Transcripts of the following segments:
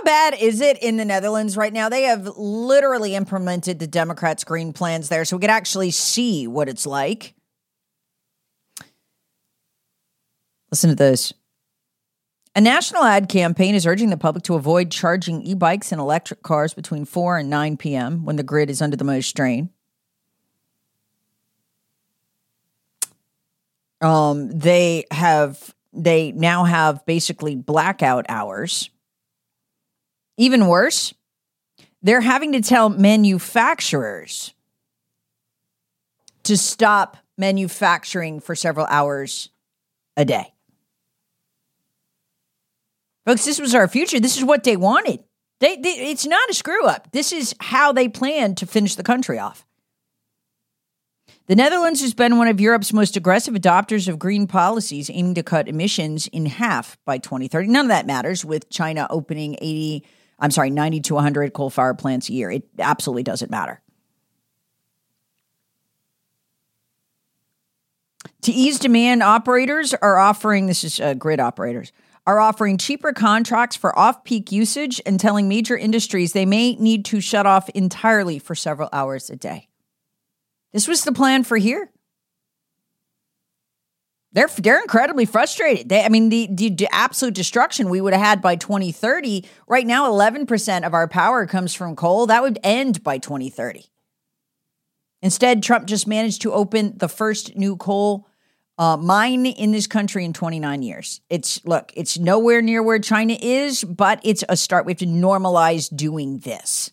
bad is it in the Netherlands right now? They have literally implemented the Democrats' green plans there, so we could actually see what it's like. Listen to this. A national ad campaign is urging the public to avoid charging e-bikes and electric cars between 4 and 9 p.m. when the grid is under the most strain. They now have basically blackout hours. Even worse, they're having to tell manufacturers to stop manufacturing for several hours a day. Folks, this was our future. This is what they wanted. It's not a screw up. This is how they plan to finish the country off. The Netherlands has been one of Europe's most aggressive adopters of green policies, aiming to cut emissions in half by 2030. None of that matters with China opening 90 to 100 coal-fired plants a year. It absolutely doesn't matter. To ease demand, operators are offering, grid operators, are offering cheaper contracts for off-peak usage and telling major industries they may need to shut off entirely for several hours a day. This was the plan for here. They're incredibly frustrated. The absolute destruction we would have had by 2030. Right now, 11% of our power comes from coal. That would end by 2030. Instead, Trump just managed to open the first new coal mine in this country in 29 years. It's nowhere near where China is, but it's a start. We have to normalize doing this.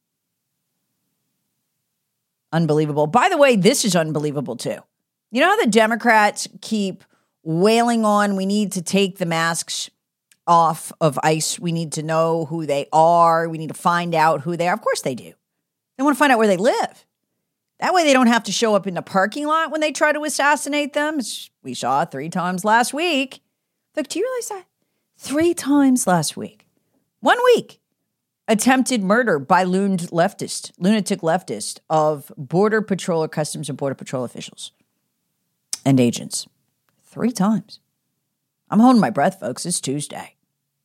Unbelievable. By the way, this is unbelievable too. You know how the Democrats keep wailing on, we need to take the masks off of ICE. We need to know who they are. We need to find out who they are. Of course they do. They want to find out where they live. That way they don't have to show up in the parking lot when they try to assassinate them. We saw 3 times last week. Look, do you realize that? 3 times last week. 1 week. Attempted murder by lunatic leftist of Border Patrol or Customs and Border Patrol officials and agents. 3 times. I'm holding my breath, folks. It's Tuesday.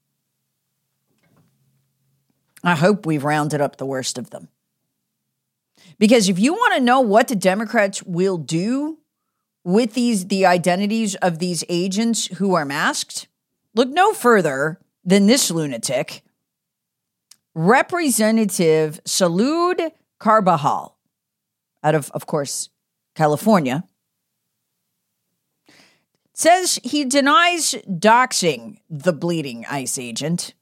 I hope we've rounded up the worst of them. Because if you want to know what the Democrats will do with the identities of these agents who are masked, look no further than this lunatic, Representative Salud Carbajal, out of course, California, says he denies doxing the bleeding ICE agent.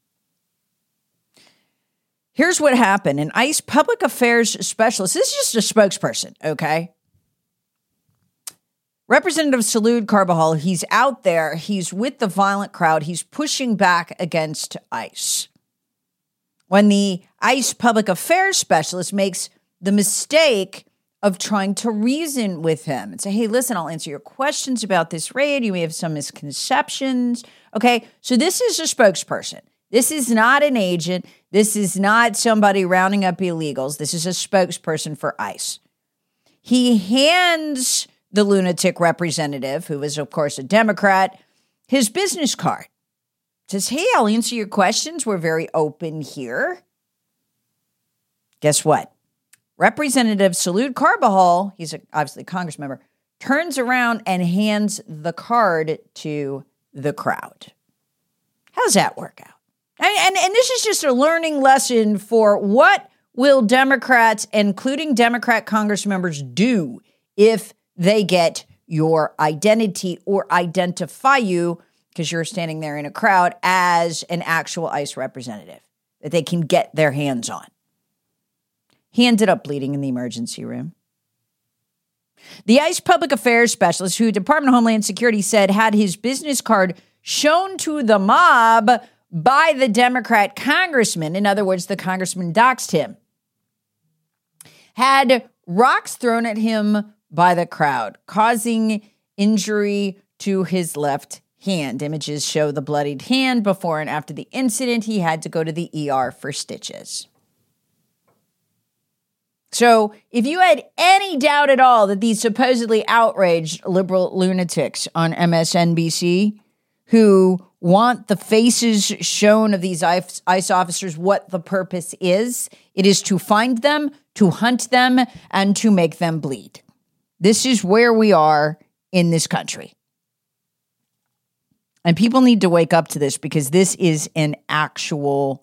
Here's what happened. An ICE public affairs specialist, this is just a spokesperson, okay? Representative Salud Carbajal, he's out there. He's with the violent crowd. He's pushing back against ICE. When the ICE public affairs specialist makes the mistake of trying to reason with him and say, hey, listen, I'll answer your questions about this raid. You may have some misconceptions. Okay, so this is a spokesperson. This is not an agent. This is not somebody rounding up illegals. This is a spokesperson for ICE. He hands the lunatic representative, who is, of course, a Democrat, his business card. Says, hey, I'll answer your questions. We're very open here. Guess what? Representative Salud Carbajal, he's obviously a Congress member, turns around and hands the card to the crowd. How does that work out? And this is just a learning lesson for what will Democrats, including Democrat Congress members, do if they get your identity or identify you because you're standing there in a crowd as an actual ICE representative that they can get their hands on. He ended up bleeding in the emergency room. The ICE public affairs specialist, who Department of Homeland Security said had his business card shown to the mob by the Democrat congressman, in other words, the congressman doxed him, had rocks thrown at him by the crowd, causing injury to his left hand. Images show the bloodied hand before and after the incident. He had to go to the ER for stitches. So if you had any doubt at all that these supposedly outraged liberal lunatics on MSNBC, who want the faces shown of these ICE officers what the purpose is. It is to find them, to hunt them, and to make them bleed. This is where we are in this country. And people need to wake up to this because this is an actual,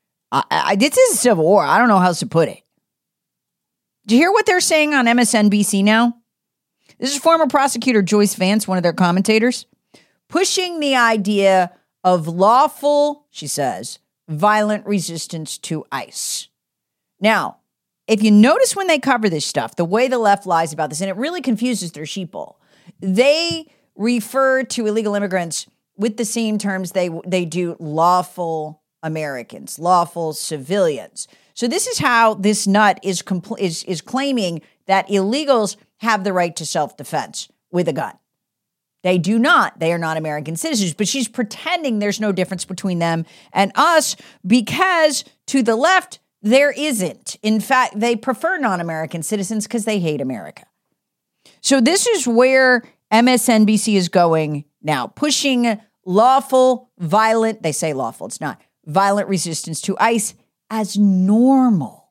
this is a civil war. I don't know how else to put it. Do you hear what they're saying on MSNBC now? This is former prosecutor Joyce Vance, one of their commentators, pushing the idea of lawful, she says, violent resistance to ICE. Now, if you notice when they cover this stuff, the way the left lies about this, and it really confuses their sheeple, they refer to illegal immigrants with the same terms they do lawful Americans, lawful civilians. So this is how this nut is claiming that illegals have the right to self-defense with a gun. They do not. They are not American citizens, but she's pretending there's no difference between them and us because to the left, there isn't. In fact, they prefer non-American citizens because they hate America. So this is where MSNBC is going now, pushing lawful, violent, they say lawful, it's not, violent resistance to ICE as normal.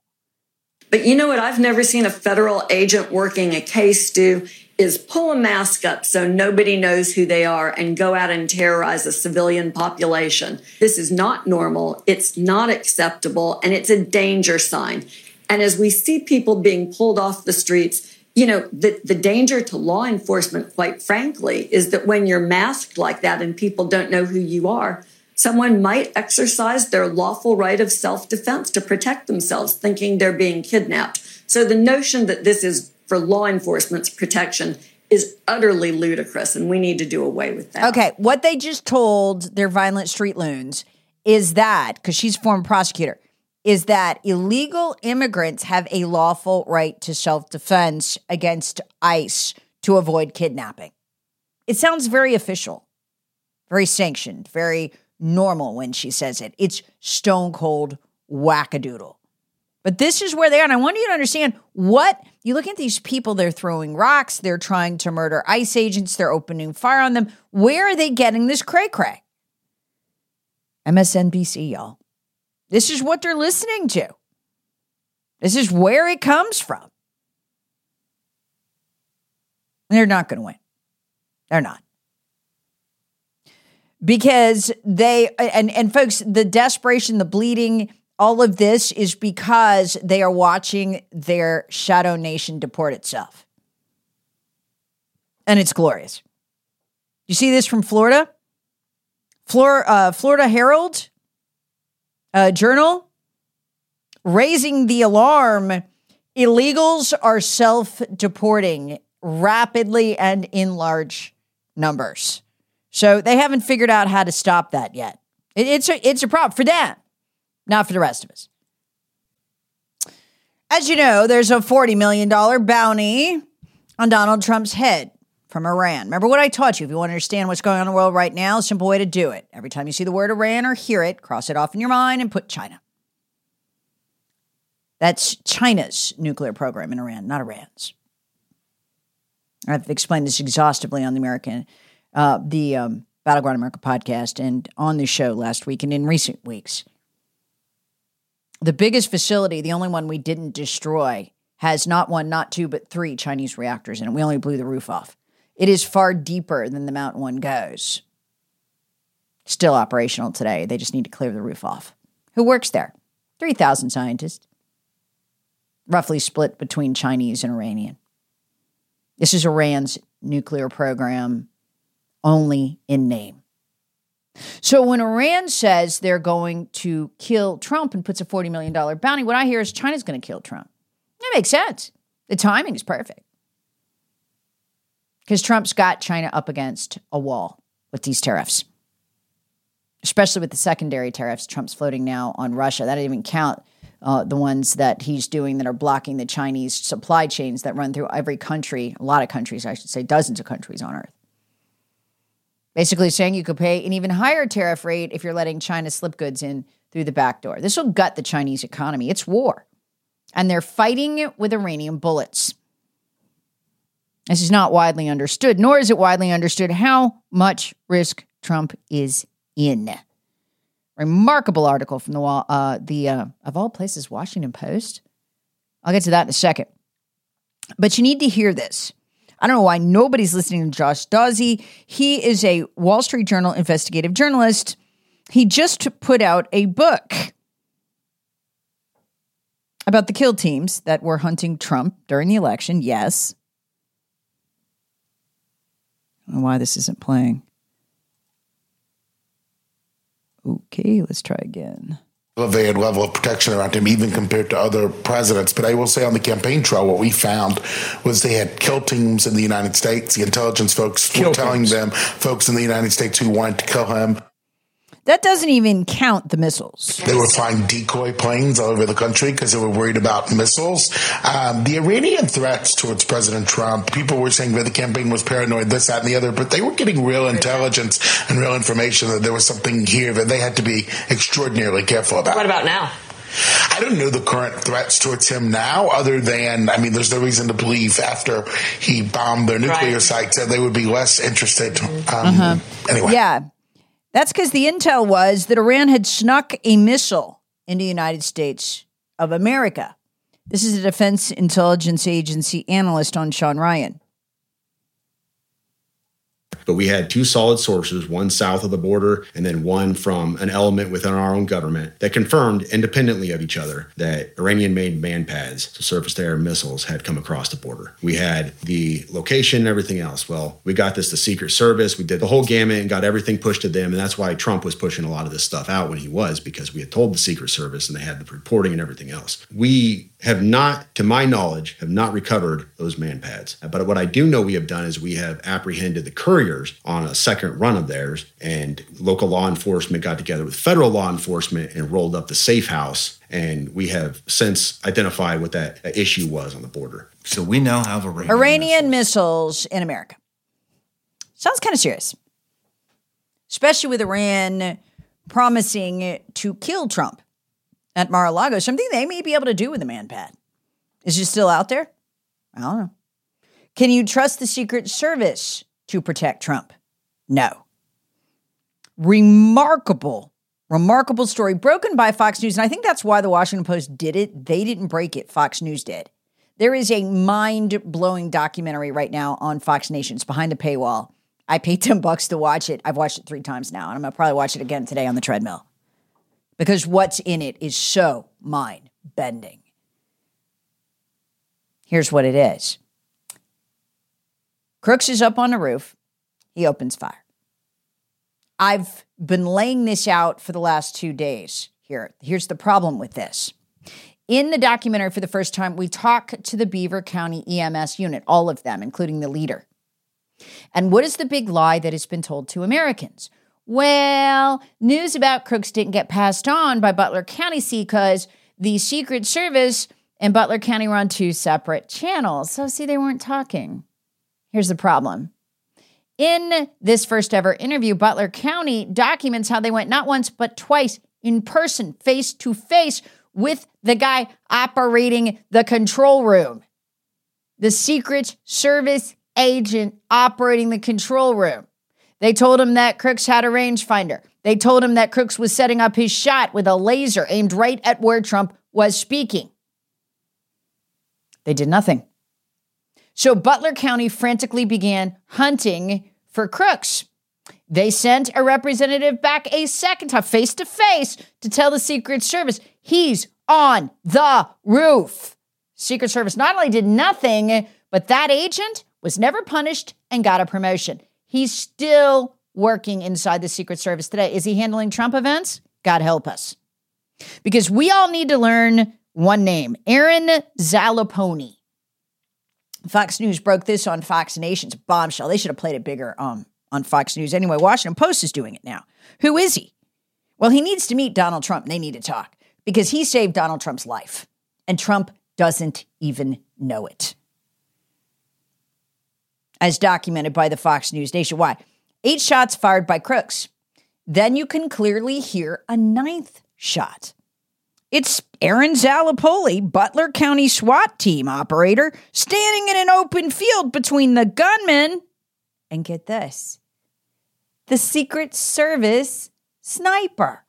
But you know what I've never seen a federal agent working a case do is pull a mask up so nobody knows who they are and go out and terrorize a civilian population. This is not normal. It's not acceptable. And it's a danger sign. And as we see people being pulled off the streets, you know, the danger to law enforcement, quite frankly, is that when you're masked like that and people don't know who you are, someone might exercise their lawful right of self-defense to protect themselves, thinking they're being kidnapped. So the notion that this is for law enforcement's protection is utterly ludicrous, and we need to do away with that. Okay, what they just told their violent street loons is that, because she's a former prosecutor, is that illegal immigrants have a lawful right to self-defense against ICE to avoid kidnapping. It sounds very official, very sanctioned, very normal when she says it. It's stone cold wackadoodle. But this is where they are. And I want you to understand what you look at these people, they're throwing rocks, they're trying to murder ICE agents, they're opening fire on them. Where are they getting this cray-cray? MSNBC, y'all. This is what they're listening to. This is where it comes from. And they're not going to win. They're not. Because they, and folks, the desperation, the bleeding, all of this is because they are watching their shadow nation deport itself. And it's glorious. You see this from Florida? Florida Herald Journal, raising the alarm. Illegals are self-deporting rapidly and in large numbers. So they haven't figured out how to stop that yet. It's a problem for them, not for the rest of us. As you know, there's a $40 million bounty on Donald Trump's head from Iran. Remember what I taught you. If you want to understand what's going on in the world right now, a simple way to do it. Every time you see the word Iran or hear it, cross it off in your mind and put China. That's China's nuclear program in Iran, not Iran's. I've explained this exhaustively on the Battleground America podcast and on the show last week and in recent weeks. The biggest facility, the only one we didn't destroy, has not one, not two, but 3 Chinese reactors in it. We only blew the roof off. It is far deeper than the Mountain One goes. Still operational today. They just need to clear the roof off. Who works there? 3,000 scientists, roughly split between Chinese and Iranian. This is Iran's nuclear program only in name. So when Iran says they're going to kill Trump and puts a $40 million bounty, what I hear is China's going to kill Trump. That makes sense. The timing is perfect. Because Trump's got China up against a wall with these tariffs, especially with the secondary tariffs Trump's floating now on Russia. That didn't even count the ones that he's doing that are blocking the Chinese supply chains that run through every country, a lot of countries, I should say, dozens of countries on earth. Basically saying you could pay an even higher tariff rate if you're letting China slip goods in through the back door. This will gut the Chinese economy. It's war. And they're fighting it with Iranian bullets. This is not widely understood, nor is it widely understood how much risk Trump is in. Remarkable article from the of all places, Washington Post. I'll get to that in a second. But you need to hear this. I don't know why nobody's listening to Josh Dawsey. He is a Wall Street Journal investigative journalist. He just put out a book about the kill teams that were hunting Trump during the election. Yes. I don't know why this isn't playing. Okay, let's try again. Elevated level of protection around him, even compared to other presidents. But I will say on the campaign trail, what we found was they had kill teams in the United States. The intelligence folks were telling them folks in the United States who wanted to kill him. That doesn't even count the missiles. They were flying decoy planes all over the country because they were worried about missiles. The Iranian threats towards President Trump, people were saying that the campaign was paranoid, this, that, and the other, but they were getting real intelligence and real information that there was something here that they had to be extraordinarily careful about. What about now? I don't know the current threats towards him now, other than, there's no reason to believe after he bombed their nuclear sites that they would be less interested. Anyway. Yeah. That's because the intel was that Iran had snuck a missile into the United States of America. This is a Defense Intelligence Agency analyst on Sean Ryan. But we had two solid sources, one south of the border and then one from an element within our own government that confirmed independently of each other that Iranian-made man pads, so surface-to-air missiles, had come across the border. We had the location and everything else. Well, we got this to Secret Service. We did the whole gamut and got everything pushed to them. And that's why Trump was pushing a lot of this stuff out when he was, because we had told the Secret Service and they had the reporting and everything else. We have not, to my knowledge, have not recovered those man pads. But what I do know we have done is we have apprehended the couriers on a second run of theirs, and local law enforcement got together with federal law enforcement and rolled up the safe house. And we have since identified what that issue was on the border. So we now have Iranian missiles in America. Sounds kind of serious, especially with Iran promising to kill Trump at Mar-a-Lago, something they may be able to do with a man pad. Is it still out there? I don't know. Can you trust the Secret Service to protect Trump? No. Remarkable story broken by Fox News. And I think that's why the Washington Post did it. They didn't break it. Fox News did. There is a mind-blowing documentary right now on Fox Nation. It's behind the paywall. I paid $10 to watch it. I've watched it 3 times now, and I'm going to probably watch it again today on the treadmill because what's in it is so mind-bending. Here's what it is. Crooks is up on the roof. He opens fire. I've been laying this out for the last 2 days here. Here's the problem with this. In the documentary, for the first time, we talk to the Beaver County EMS unit, all of them, including the leader. And what is the big lie that has been told to Americans? Well, news about Crooks didn't get passed on by Butler County, because the Secret Service and Butler County were on 2 separate channels. So, they weren't talking. Here's the problem. In this first ever interview, Butler County documents how they went not once, but twice in person, face to face with the guy operating the control room. The Secret Service agent operating the control room. They told him that Crooks had a rangefinder. They told him that Crooks was setting up his shot with a laser aimed right at where Trump was speaking. They did nothing. So Butler County frantically began hunting for Crooks. They sent a representative back a second time, face to face, to tell the Secret Service he's on the roof. Secret Service not only did nothing, but that agent was never punished and got a promotion. He's still working inside the Secret Service today. Is he handling Trump events? God help us. Because we all need to learn one name, Aaron Zalaponi. Fox News broke this on Fox Nation's bombshell. They should have played it bigger on Fox News. Anyway, Washington Post is doing it now. Who is he? Well, he needs to meet Donald Trump, and they need to talk because he saved Donald Trump's life, and Trump doesn't even know it. As documented by the Fox News Nationwide, 8 shots fired by Crooks. Then you can clearly hear a 9th shot. It's Aaron Zalapoli, Butler County SWAT team operator, standing in an open field between the gunmen and, get this, the Secret Service sniper.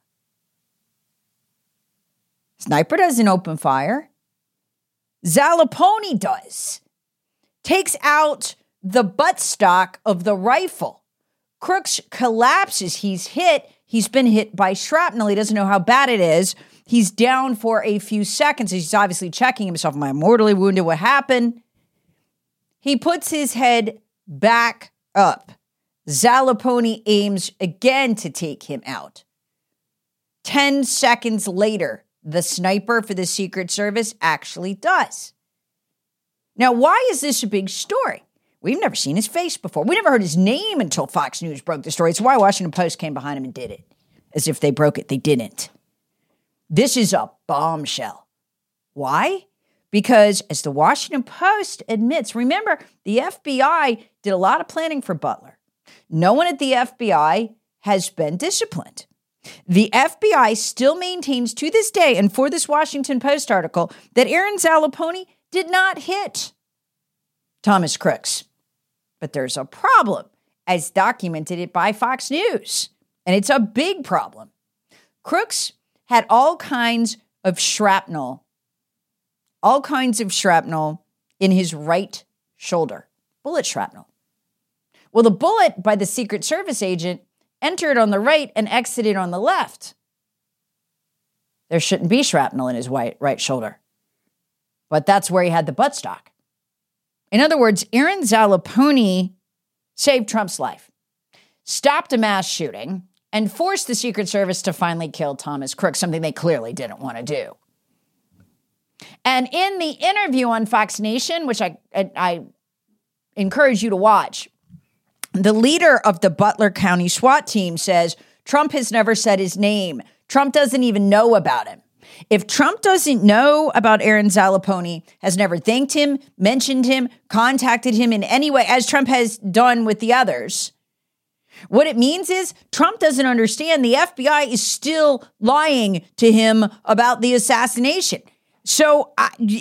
Sniper doesn't open fire. Zalaponi does. Takes out the buttstock of the rifle. Crooks collapses. He's hit. He's been hit by shrapnel. He doesn't know how bad it is. He's down for a few seconds. He's obviously checking himself. Am I mortally wounded? What happened? He puts his head back up. Zalaponi aims again to take him out. 10 seconds later, the sniper for the Secret Service actually does. Now, why is this a big story? We've never seen his face before. We never heard his name until Fox News broke the story. It's why Washington Post came behind him and did it. As if they broke it. They didn't. This is a bombshell. Why? Because as the Washington Post admits, remember, the FBI did a lot of planning for Butler. No one at the FBI has been disciplined. The FBI still maintains to this day, and for this Washington Post article, that Aaron Zalaponi did not hit Thomas Crooks. But there's a problem, as documented it by Fox News. And it's a big problem. Crooks had all kinds of shrapnel in his right shoulder, bullet shrapnel. Well, the bullet by the Secret Service agent entered on the right and exited on the left. There shouldn't be shrapnel in his right shoulder. But that's where he had the buttstock. In other words, Aaron Zalaponi saved Trump's life, stopped a mass shooting, and forced the Secret Service to finally kill Thomas Crooks, something they clearly didn't want to do. And in the interview on Fox Nation, which I encourage you to watch, the leader of the Butler County SWAT team says Trump has never said his name. Trump doesn't even know about him. If Trump doesn't know about Aaron Zalaponi, has never thanked him, mentioned him, contacted him in any way, as Trump has done with the others, what it means is Trump doesn't understand the FBI is still lying to him about the assassination. So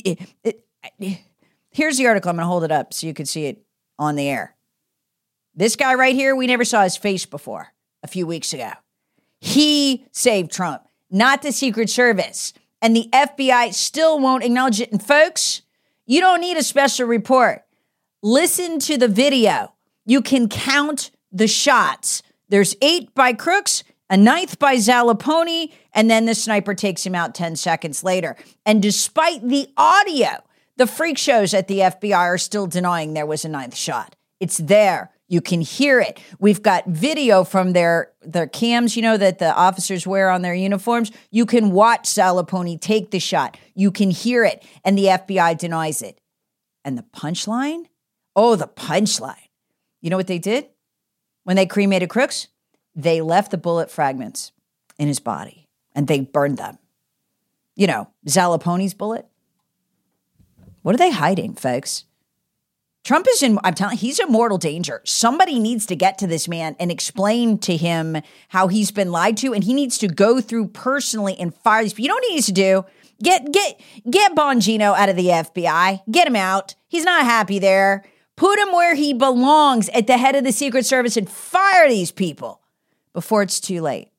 here's the article. I'm going to hold it up so you can see it on the air. This guy right here, we never saw his face before a few weeks ago. He saved Trump, not the Secret Service. And the FBI still won't acknowledge it. And folks, you don't need a special report. Listen to the video. You can count the shots. There's 8 by Crooks, a 9th by Zalaponi, and then the sniper takes him out 10 seconds later. And despite the audio, the freak shows at the FBI are still denying there was a 9th shot. It's there. You can hear it. We've got video from their cams, that the officers wear on their uniforms. You can watch Zalaponi take the shot. You can hear it, and the FBI denies it. And the punchline? Oh, the punchline. You know what they did? When they cremated Crooks, they left the bullet fragments in his body, and they burned them. Zalaponi's bullet. What are they hiding, folks? Trump is he's in mortal danger. Somebody needs to get to this man and explain to him how he's been lied to, and he needs to go through personally and fire these people. You know what he needs to do? Get Bongino out of the FBI. Get him out. He's not happy there. Put him where he belongs, at the head of the Secret Service, and fire these people before it's too late.